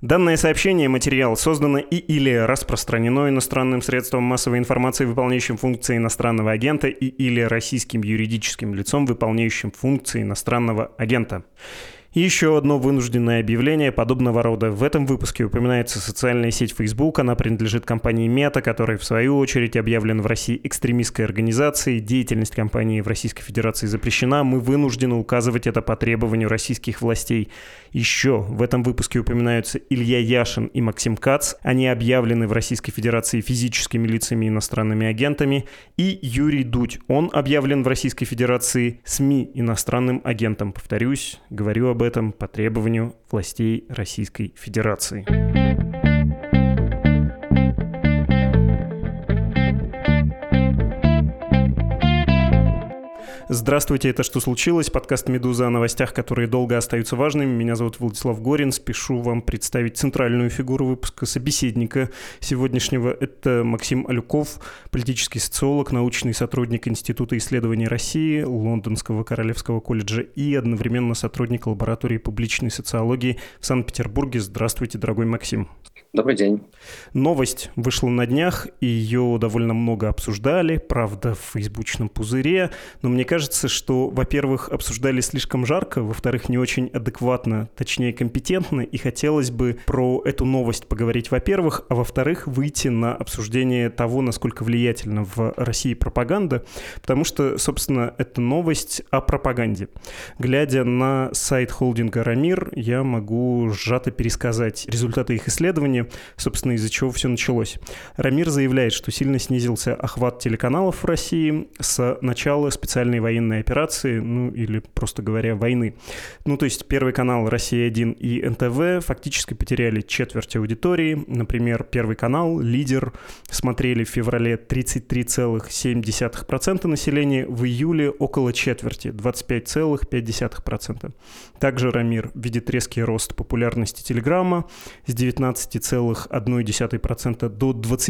Данное сообщение, материал создано или распространено иностранным средством массовой информации, выполняющим функции иностранного агента, или российским юридическим лицом, выполняющим функции иностранного агента. И еще одно вынужденное объявление подобного рода. В этом выпуске упоминается социальная сеть Facebook. Она принадлежит компании Meta, которая, в свою очередь, объявлена в России экстремистской организацией. Деятельность компании в Российской Федерации запрещена. Мы вынуждены указывать это по требованию российских властей. Еще в этом выпуске упоминаются Илья Яшин и Максим Кац. Они объявлены в Российской Федерации физическими лицами и иностранными агентами. И Юрий Дудь. Он объявлен в Российской Федерации СМИ иностранным агентом. Повторюсь, говорю об этом по требованию властей Российской Федерации. Здравствуйте, это «Что случилось?» Подкаст «Медуза» о новостях, которые долго остаются важными. Меня зовут Владислав Горин. Спешу вам представить центральную фигуру выпуска, собеседника сегодняшнего. Это Максим Алюков, политический социолог, научный сотрудник Института исследований России, Лондонского Королевского колледжа и одновременно сотрудник лаборатории публичной социологии в Санкт-Петербурге. Здравствуйте, дорогой Максим. Добрый день. Новость вышла на днях, и ее довольно много обсуждали, правда, в фейсбучном пузыре, но мне кажется, что, во-первых, обсуждали слишком жарко, во-вторых, не очень адекватно, точнее, компетентно, и хотелось бы про эту новость поговорить, во-первых, а во-вторых, выйти на обсуждение того, насколько влиятельна в России пропаганда, потому что, собственно, это новость о пропаганде. Глядя на сайт холдинга «Рамир», я могу сжато пересказать результаты их исследования, собственно, из-за чего все началось. Рамир заявляет, что сильно снизился охват телеканалов в России с начала специальной военной операции, или, просто говоря, войны. То есть Первый канал «Россия-1» и НТВ фактически потеряли четверть аудитории. Например, Первый канал, «Лидер» смотрели в феврале 33,7% населения, в июле около четверти, 25,5%. Также Рамир видит резкий рост популярности Телеграма с 19,1% до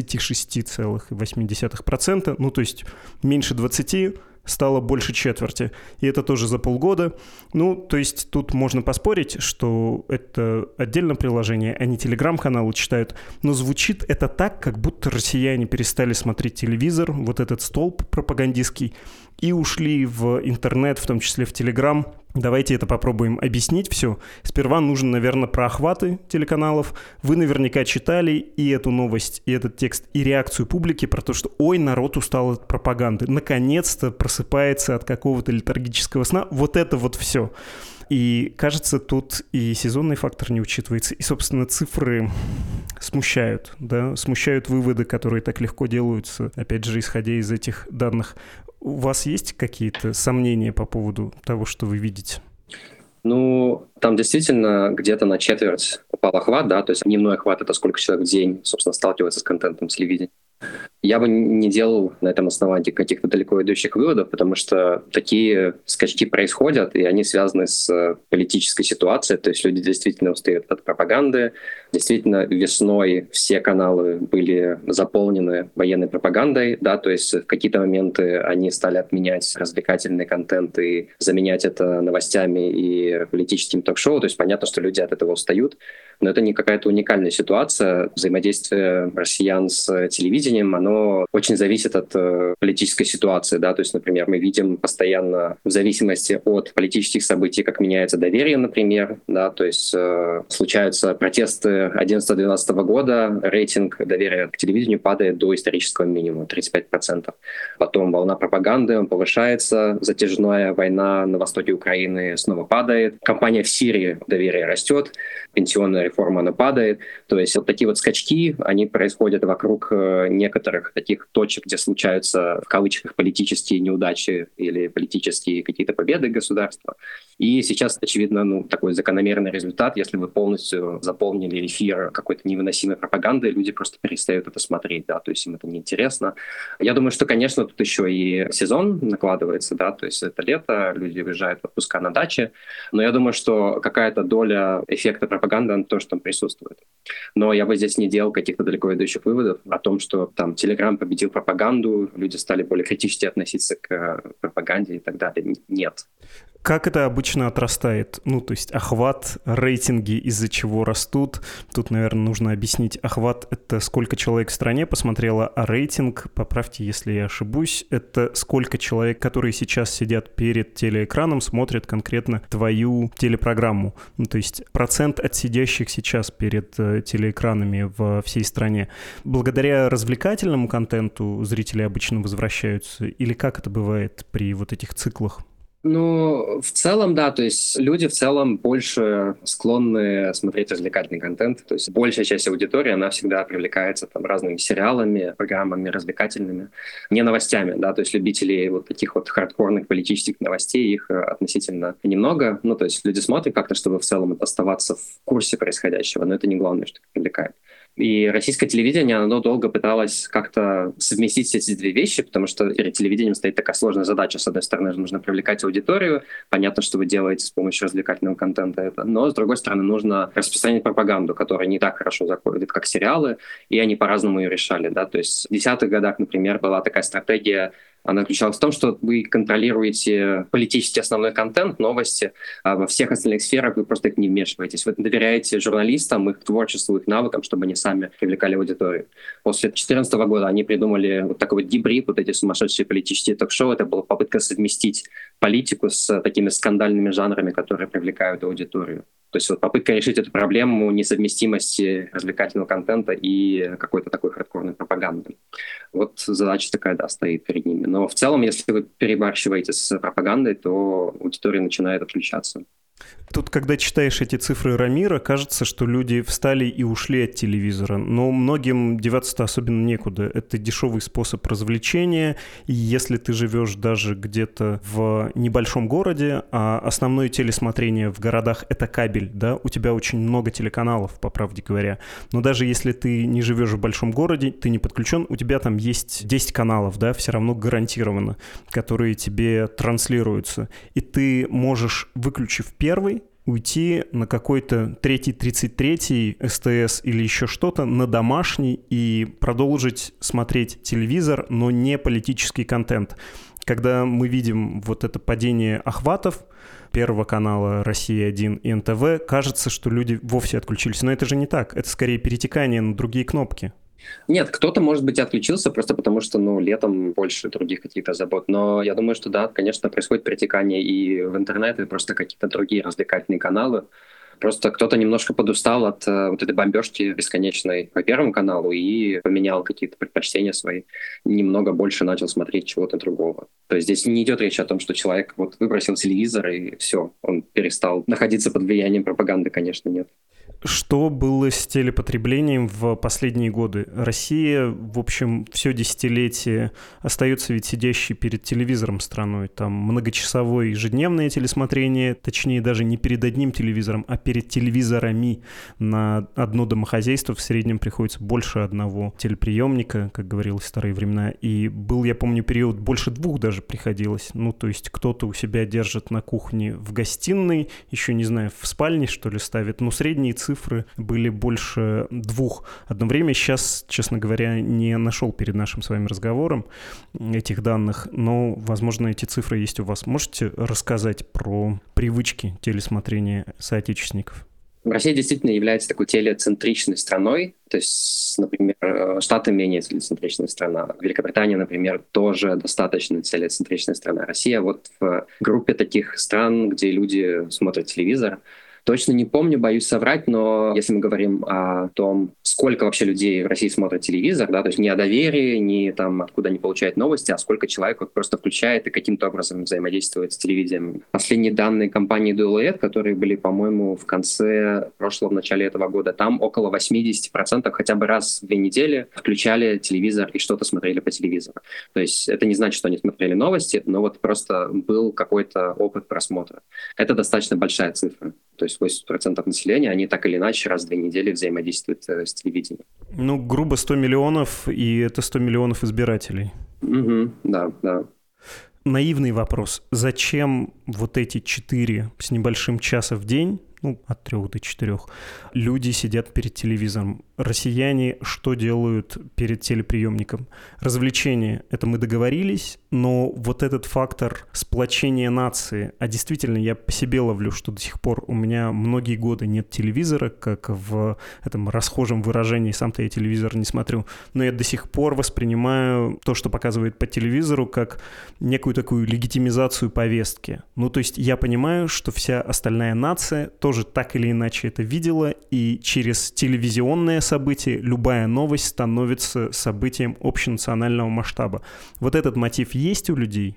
26,8%, то есть меньше 20%, стало больше четверти. И это тоже за полгода. То есть тут можно поспорить, что это отдельное приложение, а не телеграм-каналы читают. Но звучит это так, как будто россияне перестали смотреть телевизор, вот этот столб пропагандистский, и ушли в интернет, в том числе в Телеграм. Давайте это попробуем объяснить все. Сперва нужно, наверное, про охваты телеканалов. Вы наверняка читали и эту новость, и этот текст, и реакцию публики про то, что «Ой, народ устал от пропаганды». Наконец-то просыпается от какого-то летаргического сна. Вот это вот все. И, кажется, тут и сезонный фактор не учитывается, и, собственно, цифры смущают, да, смущают выводы, которые так легко делаются, опять же, исходя из этих данных. У вас есть какие-то сомнения по поводу того, что вы видите? Там действительно где-то на четверть упал охват, да, то есть дневной охват — это сколько человек в день, собственно, сталкивается с контентом телевидения. Я бы не делал на этом основании каких-то далеко идущих выводов, потому что такие скачки происходят, и они связаны с политической ситуацией, то есть люди действительно устают от пропаганды. Действительно, весной все каналы были заполнены военной пропагандой, да, то есть в какие-то моменты они стали отменять развлекательный контент и заменять это новостями и политическим ток-шоу, то есть понятно, что люди от этого устают, но это не какая-то уникальная ситуация. Взаимодействие россиян с телевидением, оно очень зависит от политической ситуации, да, то есть, например, мы видим постоянно в зависимости от политических событий, как меняется доверие, например, да, то есть случаются протесты 2011-2012 года, рейтинг доверия к телевидению падает до исторического минимума, 35%. Потом волна пропаганды, он повышается, затяжная война на востоке Украины снова падает, кампания в Сирии, доверие растет, пенсионная реформа, она падает. То есть вот такие вот скачки, они происходят вокруг некоторых таких точек, где случаются, в кавычках, политические неудачи или политические какие-то победы государства. И сейчас, очевидно, такой закономерный результат, если вы полностью заполнили эфир какой-то невыносимой пропагандой, люди просто перестают это смотреть, да, то есть им это неинтересно. Я думаю, что, конечно, тут еще и сезон накладывается, да, то есть это лето, люди уезжают в отпуска на даче, но я думаю, что какая-то доля эффекта пропаганды, она тоже там присутствует. Но я бы здесь не делал каких-то далеко идущих выводов о том, что там Telegram победил пропаганду, люди стали более критически относиться к пропаганде и так далее. Нет. Как это обычно отрастает? Ну, то есть охват, рейтинги, из-за чего растут. Тут, наверное, нужно объяснить. Охват — это сколько человек в стране посмотрело, а рейтинг, поправьте, если я ошибусь, это сколько человек, которые сейчас сидят перед телеэкраном, смотрят конкретно твою телепрограмму. Ну, то есть процент от сидящих сейчас перед телеэкранами во всей стране. Благодаря развлекательному контенту зрители обычно возвращаются? Или как это бывает при вот этих циклах? Ну, в целом, да, то есть люди в целом больше склонны смотреть развлекательный контент, то есть большая часть аудитории, она всегда привлекается там разными сериалами, программами развлекательными, не новостями, да, то есть любителей вот таких вот хардкорных политических новостей, их относительно немного, ну, то есть люди смотрят как-то, чтобы в целом оставаться в курсе происходящего, но это не главное, что их привлекает. И российское телевидение, оно долго пыталось как-то совместить эти две вещи, потому что перед телевидением стоит такая сложная задача. С одной стороны, нужно привлекать аудиторию. Понятно, что вы делаете с помощью развлекательного контента это. Но, с другой стороны, нужно распространять пропаганду, которая не так хорошо заходит, как сериалы, и они по-разному ее решали. Да? То есть в 10-х годах, например, была такая стратегия. Она заключалась в том, что вы контролируете политический основной контент, новости, а во всех остальных сферах вы просто их не вмешиваетесь. Вы доверяете журналистам, их творчеству, их навыкам, чтобы они сами привлекали аудиторию. После 2014 года они придумали вот такой вот гибрид, вот эти сумасшедшие политические ток-шоу. Это была попытка совместить политику с такими скандальными жанрами, которые привлекают аудиторию. То есть вот попытка решить эту проблему несовместимости развлекательного контента и какой-то такой хардкорной пропаганды. Вот задача такая, да, стоит перед ними. Но в целом, если вы перебарщиваете с пропагандой, то аудитория начинает отключаться. Тут, когда читаешь эти цифры Рамира, кажется, что люди встали и ушли от телевизора. Но многим деваться-то особенно некуда. Это дешевый способ развлечения. И если ты живешь даже где-то в небольшом городе, а основное телесмотрение в городах — это кабель, да, у тебя очень много телеканалов, по правде говоря. Но даже если ты не живешь в большом городе, ты не подключен, у тебя там есть 10 каналов, да, все равно гарантированно, которые тебе транслируются. И ты можешь, выключив первый, уйти на какой-то 33-й СТС или еще что-то, на домашний и продолжить смотреть телевизор, но не политический контент. Когда мы видим вот это падение охватов Первого канала, Россия-1 и НТВ, кажется, что люди вовсе отключились. Но это же не так. Это скорее перетекание на другие кнопки. Нет, кто-то, может быть, отключился просто потому, что, летом больше других каких-то забот. Но я думаю, что да, конечно, происходит перетекание и в интернет, и просто какие-то другие развлекательные каналы. Просто кто-то немножко подустал от вот этой бомбежки бесконечной по Первому каналу и поменял какие-то предпочтения свои. Немного больше начал смотреть чего-то другого. То есть здесь не идет речь о том, что человек вот выбросил телевизор и все, он перестал находиться под влиянием пропаганды, конечно, нет. Что было с телепотреблением в последние годы? Россия, в общем, все десятилетие остается ведь сидящей перед телевизором страной. Там многочасовое ежедневное телесмотрение, точнее даже не перед одним телевизором, а перед телевизорами. На одно домохозяйство в среднем приходится больше одного телеприемника, как говорилось в старые времена. И был, я помню, период больше 2 даже приходилось. Ну, то есть кто-то у себя держит на кухне в гостиной, еще, не знаю, в спальне, что ли, ставит. Но средние цифры были больше 2 одно время. Сейчас, честно говоря, не нашел перед нашим с вами разговором этих данных, но, возможно, эти цифры есть у вас. Можете рассказать про привычки телесмотрения соотечественников? Россия действительно является такой телецентричной страной. То есть, например, Штаты менее телецентричная страна. Великобритания, например, тоже достаточно телецентричная страна. Россия вот в группе таких стран, где люди смотрят телевизор. Точно не помню, боюсь соврать, но если мы говорим о том, сколько вообще людей в России смотрят телевизор, да, то есть не о доверии, не там, откуда они получают новости, а сколько человек вот просто включает и каким-то образом взаимодействует с телевидением. Последние данные компании Deloitte, которые были, по-моему, в конце прошлого, в начале этого года, там около 80% хотя бы раз в 2 недели включали телевизор и что-то смотрели по телевизору. То есть это не значит, что они смотрели новости, но вот просто был какой-то опыт просмотра. Это достаточно большая цифра. То есть 80% населения, они так или иначе раз в 2 недели взаимодействуют с телевидением. Ну, грубо 100 миллионов, и это 100 миллионов избирателей. Да. Наивный вопрос. Зачем вот эти 4 с небольшим часа в день, от 3 до 4, люди сидят перед телевизором? Россияне что делают перед телеприемником? Развлечения — это мы договорились, но вот этот фактор сплочения нации, а действительно я по себе ловлю, что до сих пор у меня многие годы нет телевизора, как в этом расхожем выражении, сам-то я телевизор не смотрю, но я до сих пор воспринимаю то, что показывает по телевизору, как некую такую легитимизацию повестки. Ну, то есть я понимаю, что вся остальная нация тоже так или иначе это видела, и через телевизионное событие любая новость становится событием общенационального масштаба. Вот этот мотив есть у людей?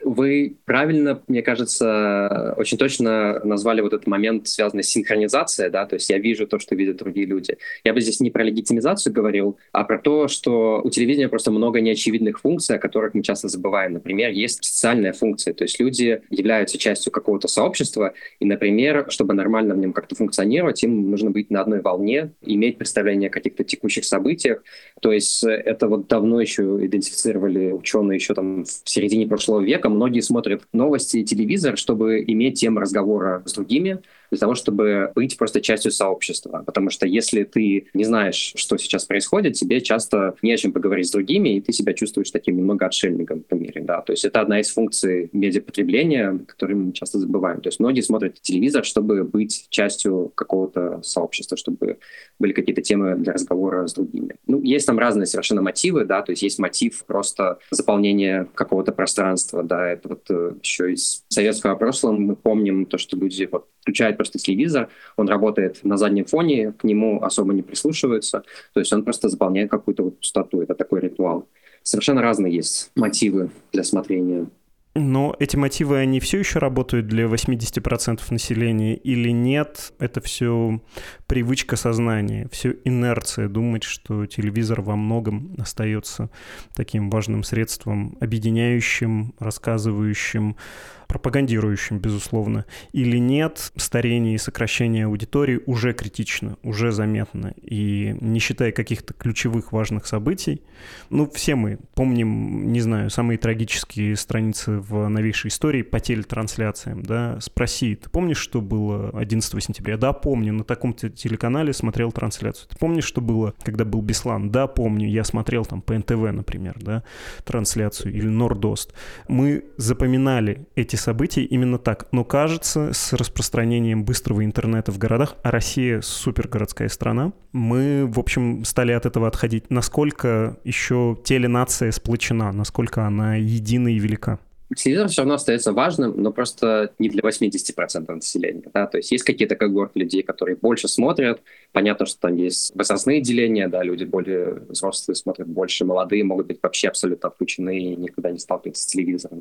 Вы правильно, мне кажется, очень точно назвали вот этот момент, связанный с синхронизацией, да, то есть я вижу то, что видят другие люди. Я бы здесь не про легитимизацию говорил, а про то, что у телевидения просто много неочевидных функций, о которых мы часто забываем. Например, есть социальная функция, то есть люди являются частью какого-то сообщества, и, например, чтобы нормально в нем как-то функционировать, им нужно быть на одной волне, иметь представление о каких-то текущих событиях. То есть это вот давно еще идентифицировали ученые еще там в середине прошлого века. Многие смотрят новости и телевизор, чтобы иметь тему разговора с другими, для того, чтобы быть просто частью сообщества. Потому что если ты не знаешь, что сейчас происходит, тебе часто не о чем поговорить с другими, и ты себя чувствуешь таким немного отшельником в мире. Да? То есть это одна из функций медиапотребления, которые мы часто забываем. То есть многие смотрят телевизор, чтобы быть частью какого-то сообщества, чтобы были какие-то темы для разговора с другими. Ну, есть там разные совершенно мотивы, да, то есть есть мотив просто заполнения какого-то пространства, да, это вот еще из советского прошлого мы помним то, что люди вот включают просто телевизор, он работает на заднем фоне, к нему особо не прислушиваются, то есть он просто заполняет какую-то вот пустоту, это такой ритуал. Совершенно разные есть мотивы для смотрения. Но эти мотивы, они все еще работают для 80% населения или нет? Это все привычка сознания, все инерция думать, что телевизор во многом остается таким важным средством, объединяющим, рассказывающим, пропагандирующим, безусловно, или нет, старение и сокращение аудитории уже критично, уже заметно. И не считая каких-то ключевых важных событий, ну, все мы помним, не знаю, самые трагические страницы в новейшей истории по телетрансляциям, да, спроси, ты помнишь, что было 11 сентября? Да, помню, на таком-то телеканале смотрел трансляцию. Ты помнишь, что было, когда был Беслан? Да, помню, я смотрел там по НТВ, например, да, трансляцию, или Нордост. Мы запоминали эти события именно так. Но кажется, с распространением быстрого интернета в городах, а Россия супергородская страна, мы, в общем, стали от этого отходить. Насколько еще теленация сплочена, насколько она едина и велика? Телевизор все равно остается важным, но просто не для 80% населения. Да? То есть есть какие-то когорты людей, которые больше смотрят. Понятно, что там есть возрастные деления, да, люди более взрослые смотрят больше, молодые могут быть вообще абсолютно отключены и никогда не сталкиваться с телевизором.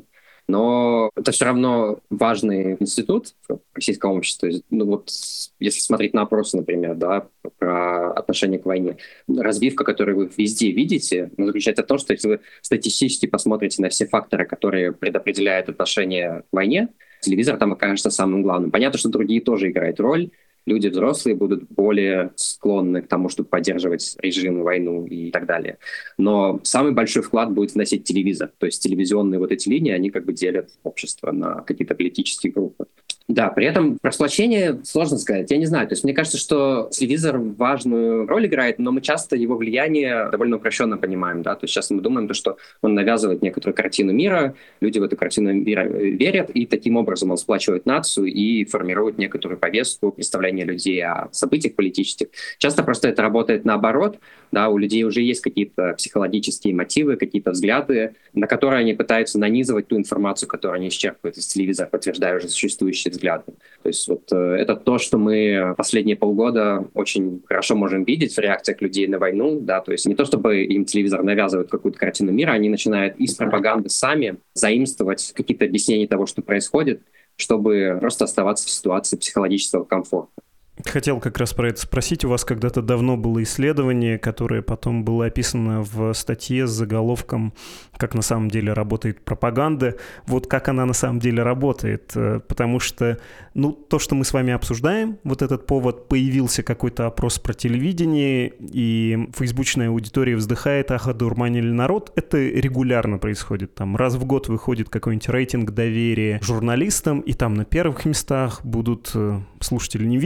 Но это все равно важный институт в российском обществе. Ну вот, если смотреть на опросы, например, да, про отношение к войне, разбивка, которую вы везде видите, заключается в том, что если вы статистически посмотрите на все факторы, которые предопределяют отношение к войне, телевизор там окажется самым главным. Понятно, что другие тоже играют роль. Люди взрослые будут более склонны к тому, чтобы поддерживать режим, войну и так далее. Но самый большой вклад будет вносить телевизор. То есть телевизионные вот эти линии, они как бы делят общество на какие-то политические группы. Да, при этом про сплочение сложно сказать. Я не знаю. То есть мне кажется, что телевизор важную роль играет, но мы часто его влияние довольно упрощенно понимаем. Да? То есть сейчас мы думаем, что он навязывает некоторую картину мира, люди в эту картину мира верят, и таким образом он сплачивает нацию и формирует некоторую повестку, представление людей о событиях политических. Часто просто это работает наоборот. Да? У людей уже есть какие-то психологические мотивы, какие-то взгляды, на которые они пытаются нанизывать ту информацию, которую они исчерпывают из телевизора, подтверждая уже существующие взгляды. То есть вот это то, что мы последние полгода очень хорошо можем видеть в реакциях людей на войну. Да? То есть не то, чтобы им телевизор навязывает какую-то картину мира, они начинают из пропаганды сами заимствовать какие-то объяснения того, что происходит, чтобы просто оставаться в ситуации психологического комфорта. Хотел как раз про это спросить. У вас когда-то давно было исследование, которое потом было описано в статье с заголовком «Как на самом деле работает пропаганда». Вот как она на самом деле работает. Потому что, ну, то, что мы с вами обсуждаем, вот этот повод, появился какой-то опрос про телевидение, и фейсбучная аудитория вздыхает: ах, одурманили народ. Это регулярно происходит. Там раз в год выходит какой-нибудь рейтинг доверия журналистам, и там на первых местах будут, слушатели не видят, а я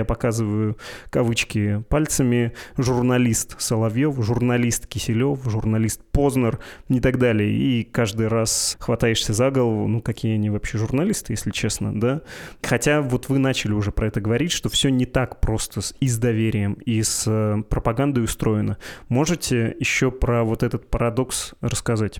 я показываю кавычки пальцами, журналист Соловьев, журналист Киселев, журналист Познер и так далее. И каждый раз хватаешься за голову, ну какие они вообще журналисты, если честно, да? Хотя вот вы начали уже про это говорить, что все не так просто и с доверием, и с пропагандой устроено. Можете еще про вот этот парадокс рассказать?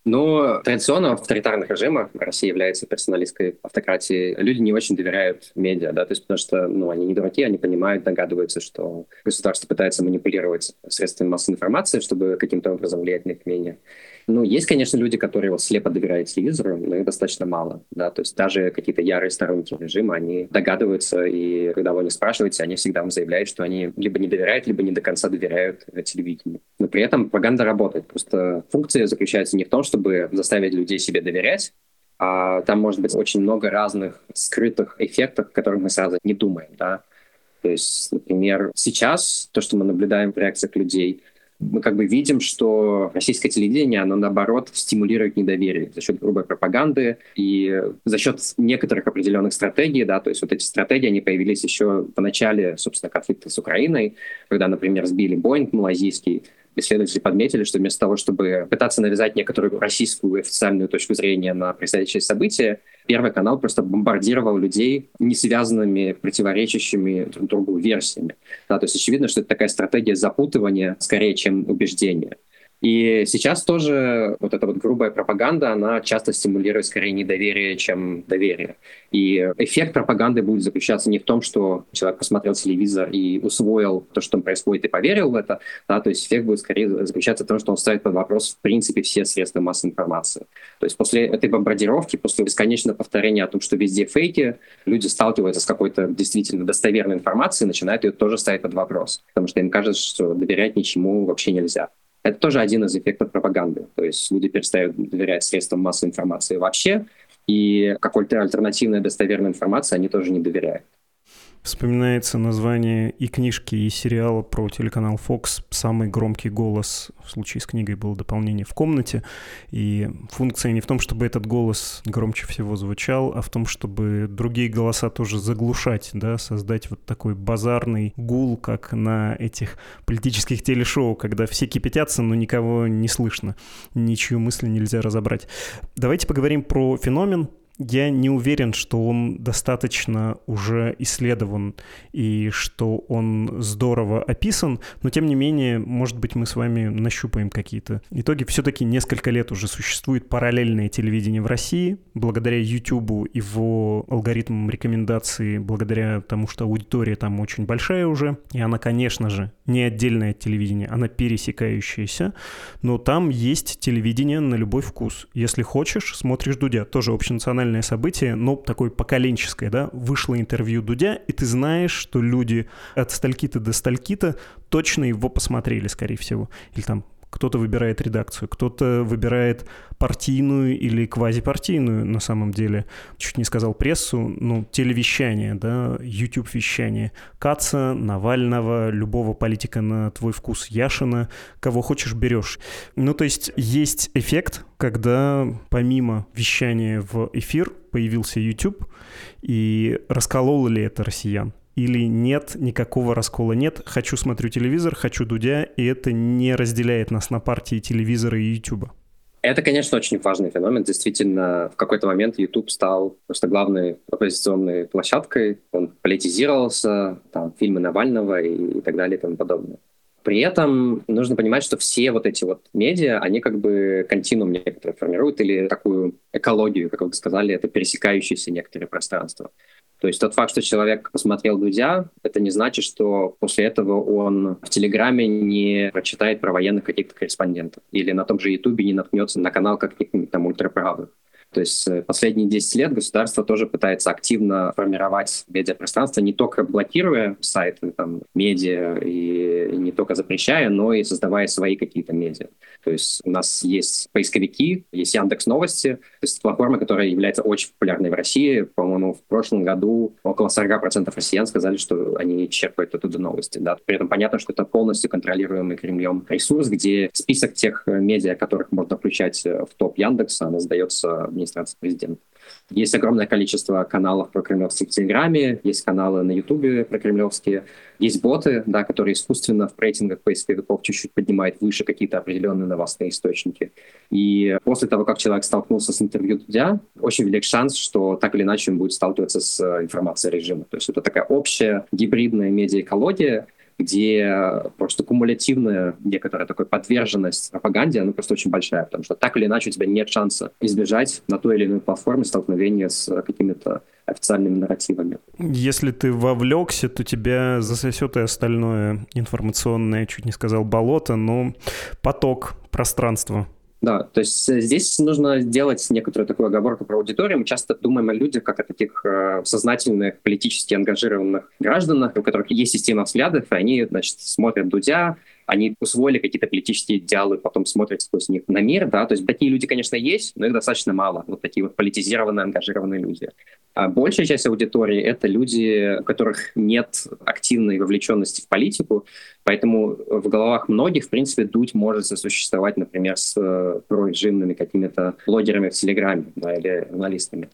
Ну, традиционно в авторитарных режимах, Россия является персоналистской автократией, люди не очень доверяют медиа, да, то есть потому что, ну, они не дураки, они понимают, догадываются, что государство пытается манипулировать средствами массовой информации, чтобы каким-то образом влиять на их мнение. Ну, есть, конечно, люди, которые вот слепо доверяют телевизору, но их достаточно мало, да, то есть даже какие-то ярые сторонники режима, они догадываются, и когда вы о них спрашиваете, они всегда вам заявляют, что они либо не доверяют, либо не до конца доверяют телевидению. Но при этом пропаганда работает, просто функция заключается не в том, чтобы заставить людей себе доверять, а там может быть очень много разных скрытых эффектов, о которых мы сразу не думаем, да. То есть, например, сейчас то, что мы наблюдаем в реакциях людей, мы как бы видим, что российское телевидение, оно наоборот стимулирует недоверие за счет грубой пропаганды и за счет некоторых определенных стратегий, да, то есть вот эти стратегии, они появились еще в начале, собственно, конфликта с Украиной, когда, например, сбили Боинг малайзийский. Исследователи подметили, что вместо того, чтобы пытаться навязать некоторую российскую официальную точку зрения на происходящее событие, Первый канал просто бомбардировал людей не связанными, противоречащими друг другу версиями. Да, то есть очевидно, что это такая стратегия запутывания скорее, чем убеждения. И сейчас тоже вот эта вот грубая пропаганда, она часто стимулирует скорее недоверие, чем доверие. И эффект пропаганды будет заключаться не в том, что человек посмотрел телевизор и усвоил то, что там происходит, и поверил в это, да, то есть эффект будет скорее заключаться в том, что он ставит под вопрос в принципе все средства массовой информации. То есть после этой бомбардировки, после бесконечного повторения о том, что везде фейки, люди сталкиваются с какой-то действительно достоверной информацией и начинают ее тоже ставить под вопрос, потому что им кажется, что доверять ничему вообще нельзя. Это тоже один из эффектов пропаганды. То есть люди перестают доверять средствам массовой информации вообще, и какой-то альтернативной достоверной информации они тоже не доверяют. Вспоминается название и книжки, и сериала про телеканал Fox. Самый громкий голос в случае с книгой было дополнение в комнате. И функция не в том, чтобы этот голос громче всего звучал, а в том, чтобы другие голоса тоже заглушать, да, создать вот такой базарный гул, как на этих политических телешоу, когда все кипятятся, но никого не слышно, ничью мысли нельзя разобрать. Давайте поговорим про феномен. Я не уверен, что он достаточно уже исследован и что он здорово описан, но тем не менее, может быть, мы с вами нащупаем какие-то итоги. Все-таки несколько лет уже существует параллельное телевидение в России, благодаря YouTube, его алгоритмам рекомендаций, благодаря тому, что аудитория там очень большая уже, и она, конечно же, не отдельное от телевидения, она пересекающаяся, но там есть телевидение на любой вкус. Если хочешь, смотришь Дудя, тоже общенациональное событие, но такое поколенческое, да, вышло интервью Дудя, и ты знаешь, что люди от стальки-то до стальки-то точно его посмотрели, скорее всего. Или там кто-то выбирает редакцию, кто-то выбирает партийную или квазипартийную, на самом деле. Чуть не сказал прессу, ну, телевещание, да, YouTube-вещание. Каца, Навального, любого политика на твой вкус, Яшина, кого хочешь берешь. Ну, то есть есть эффект, когда помимо вещания в эфир появился YouTube, и раскололо ли это россиян? Или нет, никакого раскола нет. Хочу смотрю телевизор, хочу Дудя, и это не разделяет нас на партии телевизора и Ютуба. Это, конечно, очень важный феномен. Действительно, в какой-то момент YouTube стал просто главной оппозиционной площадкой. Он политизировался, там, фильмы Навального и так далее и тому подобное. При этом нужно понимать, что все вот эти вот медиа, они как бы континуум некоторые формируют, или такую экологию, как вы сказали, это пересекающиеся некоторые пространства. То есть тот факт, что человек посмотрел Дудя, это не значит, что после этого он в Телеграме не прочитает про военных каких-то корреспондентов или на том же Ютубе не наткнется на канал каких-нибудь там ультраправых. То есть последние 10 лет государство тоже пытается активно формировать медиапространство, не только блокируя сайты, там, медиа и не только запрещая, но и создавая свои какие-то медиа. То есть у нас есть поисковики, есть Яндекс.Новости, то есть платформа, которая является очень популярной в России. По-моему, в прошлом году около 40% россиян сказали, что они черпают оттуда новости. Да? При этом понятно, что это полностью контролируемый Кремлем ресурс, где список тех медиа, которых можно включать в топ Яндекса, она сдается администрации президента. Есть огромное количество каналов прокремлевских в Телеграме, есть каналы на Ютубе прокремлевские, есть боты, да, которые искусственно в рейтингах поисковиков чуть-чуть поднимают выше какие-то определенные новостные источники. И после того, как человек столкнулся с интервью Дудя, очень велик шанс, что так или иначе он будет сталкиваться с информацией режима. То есть это такая общая гибридная медиаэкология, где просто кумулятивная некоторая такая подверженность пропаганде, она просто очень большая, потому что так или иначе у тебя нет шанса избежать на той или иной платформе столкновения с какими-то официальными нарративами. Если ты вовлекся, то тебя засосет и остальное информационное, чуть не сказал болото, но поток, пространство. Да, то есть здесь нужно делать некоторую такую оговорку про аудиторию. Мы часто думаем о людях как о таких сознательных, политически ангажированных гражданах, у которых есть система взглядов, и они, значит, смотрят Дудя, они усвоили какие-то политические идеалы, потом смотрят сквозь них на мир, да, то есть такие люди, конечно, есть, но их достаточно мало, вот такие вот политизированные, ангажированные люди. А большая часть аудитории — это люди, у которых нет активной вовлеченности в политику, поэтому в головах многих, в принципе, Дудь может сосуществовать, например, с прорежимными какими-то блогерами в Телеграме, да, или журналистами.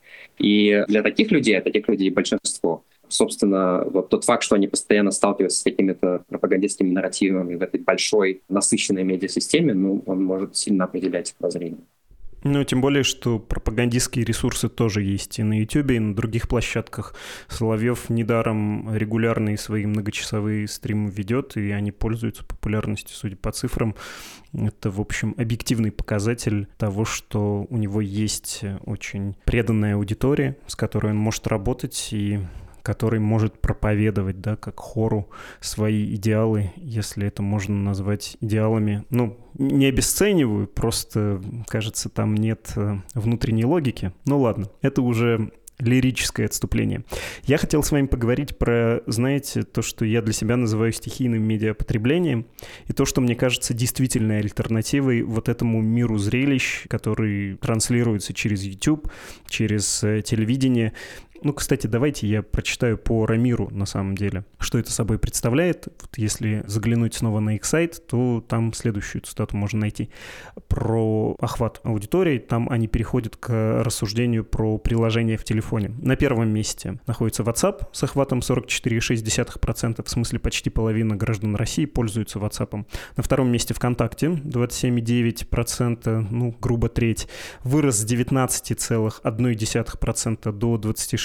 И для таких людей большинство. Собственно, вот тот факт, что они постоянно сталкиваются с какими-то пропагандистскими нарративами в этой большой, насыщенной медиасистеме, ну, он может сильно определять их прозрение. Ну, тем более, что пропагандистские ресурсы тоже есть и на Ютубе, и на других площадках. Соловьев недаром регулярные свои многочасовые стримы ведет, и они пользуются популярностью, судя по цифрам. Это, в общем, объективный показатель того, что у него есть очень преданная аудитория, с которой он может работать, и который может проповедовать, да, как хору свои идеалы, если это можно назвать идеалами. Ну, не обесцениваю, просто, кажется, там нет внутренней логики. Ну ладно, это уже лирическое отступление. Я хотел с вами поговорить про, знаете, то, что я для себя называю стихийным медиапотреблением, и то, что мне кажется действительной альтернативой вот этому миру зрелищ, который транслируется через YouTube, через телевидение. Ну, кстати, давайте я прочитаю по Рамиру, на самом деле, что это собой представляет. Вот если заглянуть снова на их сайт, то там следующую цитату можно найти. Про охват аудитории, там они переходят к рассуждению про приложения в телефоне. На первом месте находится WhatsApp с охватом 44,6%, в смысле почти половина граждан России пользуются WhatsApp. На втором месте ВКонтакте 27,9%, ну, грубо треть. Вырос с 19,1% до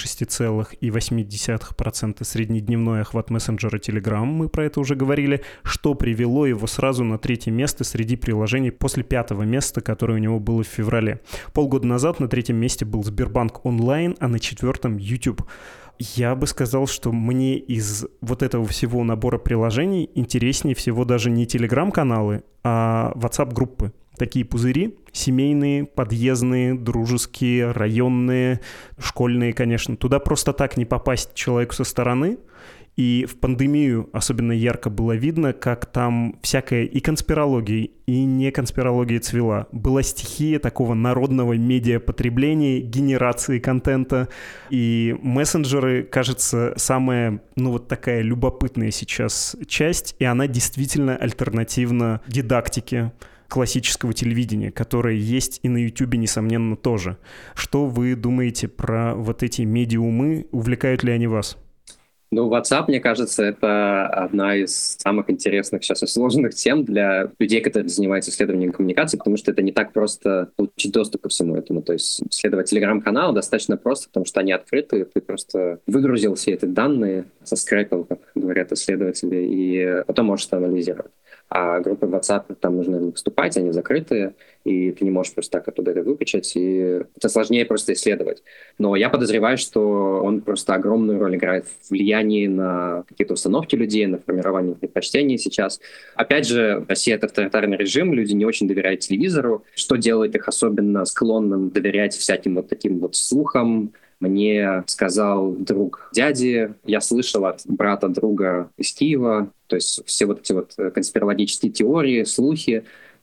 26,8% среднедневной охват мессенджера Telegram, мы про это уже говорили, что привело его сразу на третье место среди приложений после пятого места, которое у него было в феврале. Полгода назад на третьем месте был Сбербанк онлайн, а на четвертом YouTube. Я бы сказал, что мне из вот этого всего набора приложений интереснее всего даже не Telegram-каналы, а WhatsApp-группы. Такие пузыри, семейные, подъездные, дружеские, районные, школьные, конечно. Туда просто так не попасть человеку со стороны. И в пандемию особенно ярко было видно, как там всякая и конспирология, и не конспирология цвела. Была стихия такого народного медиапотребления, генерации контента. И мессенджеры, кажется, самая, ну вот такая любопытная сейчас часть, и она действительно альтернативна дидактике классического телевидения, которое есть и на Ютубе, несомненно, тоже. Что вы думаете про вот эти медиумы? Увлекают ли они вас? Ну, WhatsApp, мне кажется, это одна из самых интересных сейчас и сложных тем для людей, которые занимаются исследованием коммуникации, потому что это не так просто получить доступ ко всему этому. То есть исследовать телеграм-канал достаточно просто, потому что они открыты, ты просто выгрузил все эти данные, соскрепил, как говорят исследователи, и потом можешь это анализировать. А группы WhatsApp, там нужно вступать, они закрытые, и ты не можешь просто так оттуда это выкачать, и это сложнее просто исследовать. Но я подозреваю, что он просто огромную роль играет в влиянии на какие-то установки людей, на формирование предпочтений сейчас. Опять же, Россия — это авторитарный режим, люди не очень доверяют телевизору, что делает их особенно склонным доверять всяким вот таким вот слухам. Мне сказал друг дяди, я слышал от брата друга из Киева, то есть все вот эти вот конспирологические теории, слухи.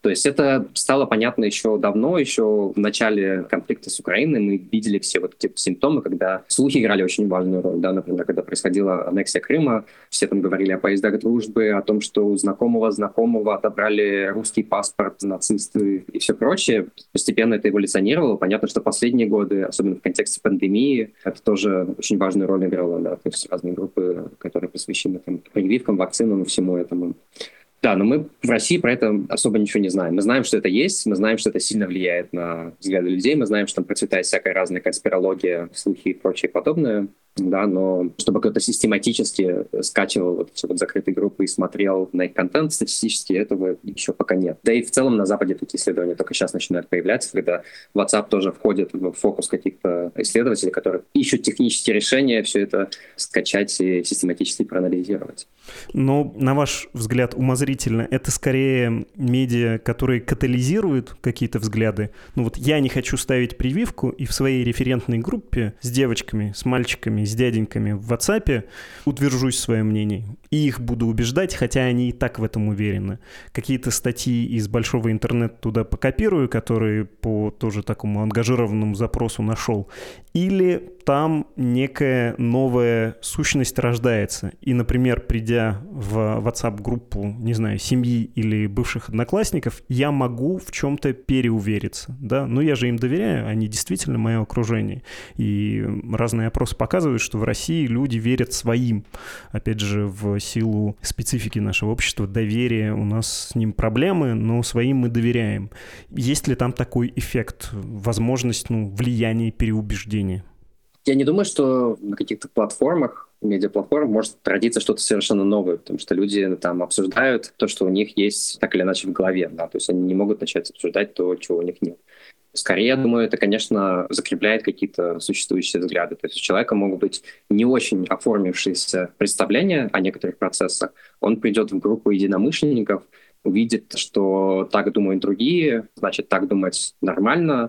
То есть это стало понятно еще давно, еще в начале конфликта с Украиной мы видели все вот эти симптомы, когда слухи играли очень важную роль, да, например, когда происходила аннексия Крыма, все там говорили о поездах дружбы, о том, что у знакомого отобрали русский паспорт, нацисты и все прочее. Постепенно это эволюционировало. Понятно, что последние годы, особенно в контексте пандемии, это тоже очень важную роль играло, да, то есть разные группы, которые посвящены там прививкам, вакцинам и всему этому. Да, но мы в России про это особо ничего не знаем. Мы знаем, что это есть, мы знаем, что это сильно влияет на взгляды людей, мы знаем, что там процветает всякая разная конспирология, слухи и прочее подобное. Да, но чтобы кто-то систематически скачивал вот эти вот закрытые группы и смотрел на их контент статистически, этого еще пока нет. Да и в целом на Западе такие исследования только сейчас начинают появляться, когда WhatsApp тоже входит в фокус каких-то исследователей, которые ищут технические решения, все это скачать и систематически проанализировать. Но, на ваш взгляд, умозрительно, это скорее медиа, которые катализируют какие-то взгляды? Ну вот я не хочу ставить прививку, и в своей референтной группе с девочками, с мальчиками, с дяденьками в WhatsApp утвержусь в своем мнении. И их буду убеждать, хотя они и так в этом уверены. Какие-то статьи из большого интернета туда покопирую, которые по тоже такому ангажированному запросу нашел. Или там некая новая сущность рождается. И, например, придя в WhatsApp-группу, не знаю, семьи или бывших одноклассников, я могу в чем-то переувериться. Да? Но я же им доверяю, они действительно мое окружение. И разные опросы показывают, что в России люди верят своим. Опять же, в силу специфики нашего общества, доверие, у нас с ним проблемы, но своим мы доверяем. Есть ли там такой эффект, возможность влияния и переубеждения? Я не думаю, что на каких-то платформах, медиаплатформах может родиться что-то совершенно новое, потому что люди там обсуждают то, что у них есть так или иначе в голове, да, то есть они не могут начать обсуждать то, чего у них нет. Скорее, я думаю, это, конечно, закрепляет какие-то существующие взгляды. То есть у человека могут быть не очень оформившиеся представления о некоторых процессах. Он придет в группу единомышленников, увидит, что так думают другие, значит, так думать нормально,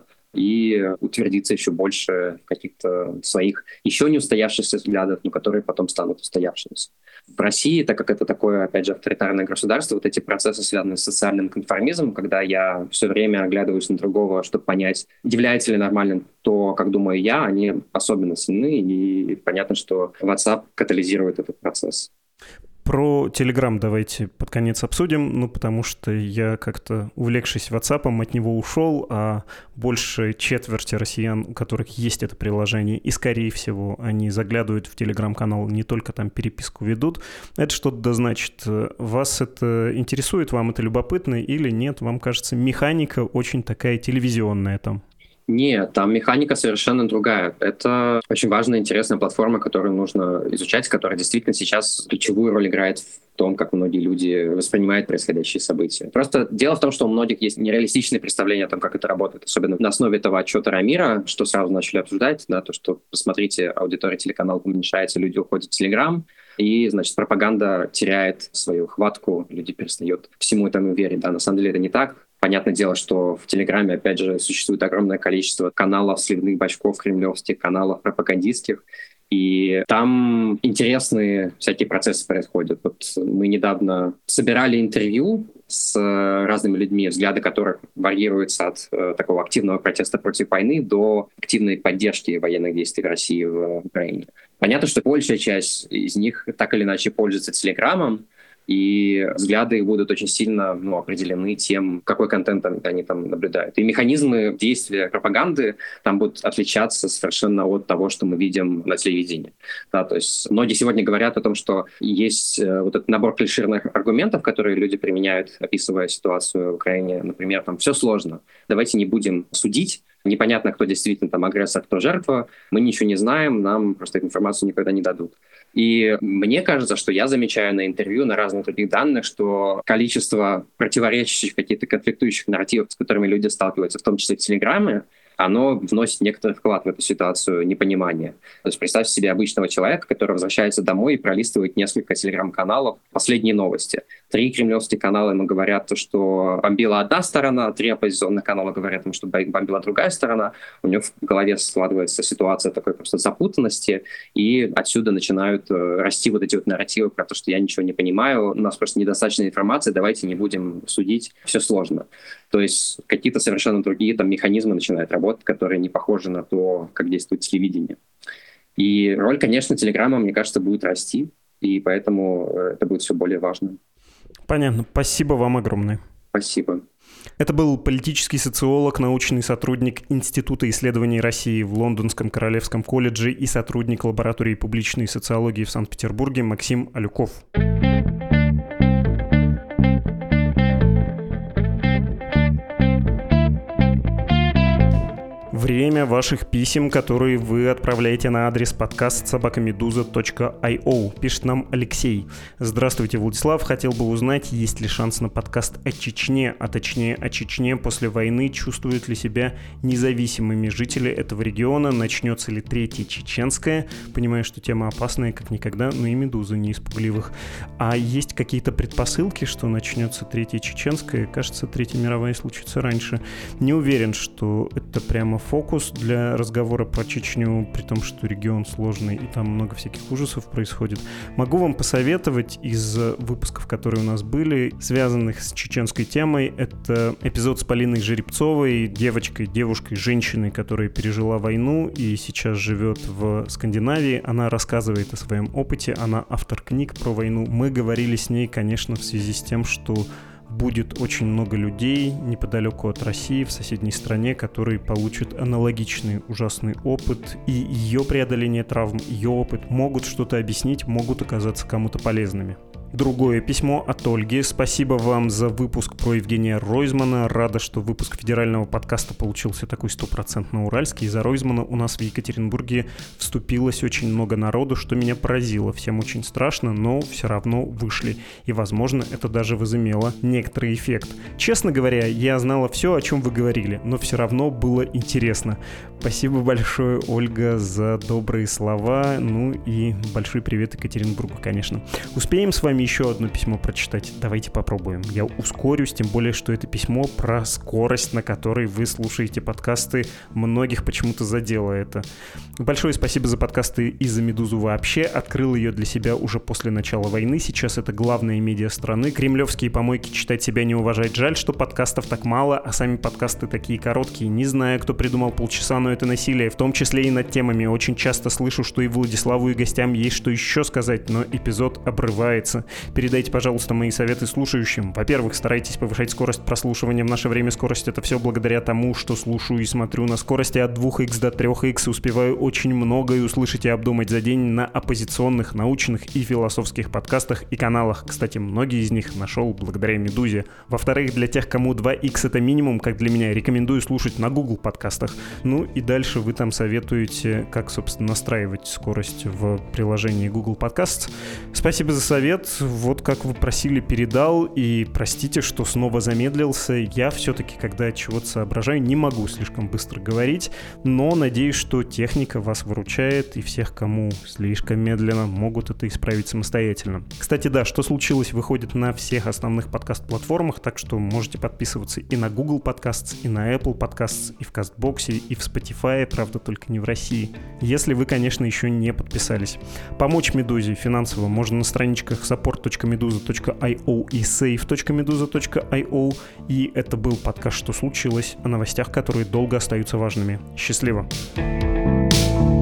и утвердиться еще больше в каких-то своих еще не устоявшихся взглядах, но которые потом станут устоявшимися. В России, так как это такое, опять же, авторитарное государство, вот эти процессы связаны с социальным конформизмом, когда я все время оглядываюсь на другого, чтобы понять, является ли нормальным то, как думаю я, они особенно сильны, и понятно, что WhatsApp катализирует этот процесс. Про Telegram давайте под конец обсудим, потому что я как-то, увлекшись WhatsApp, от него ушел, а больше четверти россиян, у которых есть это приложение, и, скорее всего, они заглядывают в Telegram-канал, не только там переписку ведут, это что-то да значит. Вас это интересует, вам это любопытно или нет? Вам кажется, механика очень такая телевизионная там? Нет, там механика совершенно другая. Это очень важная, интересная платформа, которую нужно изучать, которая действительно сейчас ключевую роль играет в том, как многие люди воспринимают происходящие события. Просто дело в том, что у многих есть нереалистичные представления о том, как это работает, особенно на основе этого отчета Рамира, что сразу начали обсуждать, да, то, что, посмотрите, аудитория телеканала уменьшается, люди уходят в Telegram, и, значит, пропаганда теряет свою хватку, люди перестают всему этому верить. Да, на самом деле это не так. Понятное дело, что в Телеграме, опять же, существует огромное количество каналов сливных бачков кремлевских, каналов пропагандистских, и там интересные всякие процессы происходят. Вот мы недавно собирали интервью с разными людьми, взгляды которых варьируются от такого активного протеста против войны до активной поддержки военных действий России в Украине. Понятно, что большая часть из них так или иначе пользуется Телеграмом, и взгляды их будут очень сильно определены тем, какой контент они там наблюдают. И механизмы действия пропаганды там будут отличаться совершенно от того, что мы видим на телевидении. Да, то есть многие сегодня говорят о том, что есть вот этот набор клишированных аргументов, которые люди применяют, описывая ситуацию в Украине. Например, там «все сложно, давайте не будем судить». Непонятно, кто действительно там агрессор, кто жертва. Мы ничего не знаем, нам просто эту информацию никогда не дадут. И мне кажется, что я замечаю на интервью, на разных других данных, что количество противоречащих, каких-то конфликтующих нарративов, с которыми люди сталкиваются, в том числе в Телеграме, оно вносит некоторый вклад в эту ситуацию непонимания. То есть представьте себе обычного человека, который возвращается домой и пролистывает несколько телеграм-каналов, последние новости. 3 кремлевских канала ему говорят, что бомбила одна сторона, 3 оппозиционных канала говорят ему, что бомбила другая сторона. У него в голове складывается ситуация такой просто запутанности, и отсюда начинают расти вот эти вот нарративы про то, что я ничего не понимаю, у нас просто недостаточно информации, давайте не будем судить, все сложно. То есть какие-то совершенно другие там механизмы начинают работать, которые не похожи на то, как действует телевидение. И роль, конечно, Телеграма, мне кажется, будет расти, и поэтому это будет все более важно. Понятно. Спасибо вам огромное. Спасибо. Это был политический социолог, научный сотрудник Института исследований России в Лондонском Королевском колледже и сотрудник лаборатории публичной социологии в Санкт-Петербурге Максим Алюков. Время ваших писем, которые вы отправляете на адрес podcast@meduza.io. Пишет нам Алексей. Здравствуйте, Владислав. Хотел бы узнать, есть ли шанс на подкаст о Чечне, а точнее о Чечне после войны. Чувствуют ли себя независимыми жители этого региона? Начнется ли третья чеченская? Понимаю, что тема опасная, как никогда, но и Медуза не из пугливых. А есть какие-то предпосылки, что начнется третья чеченская? Кажется, Третья мировая случится раньше. Не уверен, что это прямо фокус для разговора про Чечню, при том, что регион сложный и там много всяких ужасов происходит. Могу вам посоветовать из выпусков, которые у нас были, связанных с чеченской темой. Это эпизод с Полиной Жеребцовой, девушкой, женщиной, которая пережила войну и сейчас живет в Скандинавии. Она рассказывает о своем опыте, она автор книг про войну. Мы говорили с ней, конечно, в связи с тем, что будет очень много людей неподалеку от России, в соседней стране, которые получат аналогичный ужасный опыт, и ее преодоление травм, ее опыт могут что-то объяснить, могут оказаться кому-то полезными. Другое письмо от Ольги. Спасибо вам за выпуск про Евгения Ройзмана. Рада, что выпуск федерального подкаста получился такой 100% уральский. За Ройзмана у нас в Екатеринбурге вступилось очень много народу, что меня поразило. Всем очень страшно, но все равно вышли. И, возможно, это даже возымело некоторый эффект. Честно говоря, я знала все, о чем вы говорили, но все равно было интересно. Спасибо большое, Ольга, за добрые слова. Ну и большой привет Екатеринбургу, конечно. Успеем с вами еще одно письмо прочитать? Давайте попробуем. Я ускорюсь, тем более, что это письмо про скорость, на которой вы слушаете подкасты. Многих почему-то задело это. Большое спасибо за подкасты и за «Медузу» вообще. Открыл ее для себя уже после начала войны. Сейчас это главная медиа страны. Кремлевские помойки читать себя не уважать. Жаль, что подкастов так мало, а сами подкасты такие короткие. Не знаю, кто придумал полчаса, но это насилие, в том числе и над темами. Очень часто слышу, что и Владиславу, и гостям есть что еще сказать, но эпизод обрывается. Передайте, пожалуйста, мои советы слушающим. Во-первых, старайтесь повышать скорость прослушивания. В наше время скорость — это все благодаря тому, что слушаю и смотрю на скорости от 2х до 3х. Успеваю очень много и услышать и обдумать за день на оппозиционных, научных и философских подкастах и каналах. Кстати, многие из них нашел благодаря «Медузе». Во-вторых, для тех, кому 2х это минимум, как для меня, рекомендую слушать на Google подкастах. Ну и дальше вы там советуете, как, собственно, настраивать скорость в приложении Google Podcasts. Спасибо за совет. Вот как вы просили, передал. И простите, что снова замедлился. Я все-таки, когда чего-то соображаю, не могу слишком быстро говорить, но надеюсь, что техника вас выручает, и всех, кому слишком медленно, могут это исправить самостоятельно. Кстати, да, «Что случилось» выходит на всех основных подкаст-платформах, так что можете подписываться и на Google Podcasts, и на Apple Podcasts, и в Кастбоксе, и в Spotify, правда, только не в России. Если вы, конечно, еще не подписались. Помочь «Медузе» финансово можно на страничках support.meduza.io и save.meduza.io. И это был подкаст «Что случилось?» о новостях, которые долго остаются важными. Счастливо!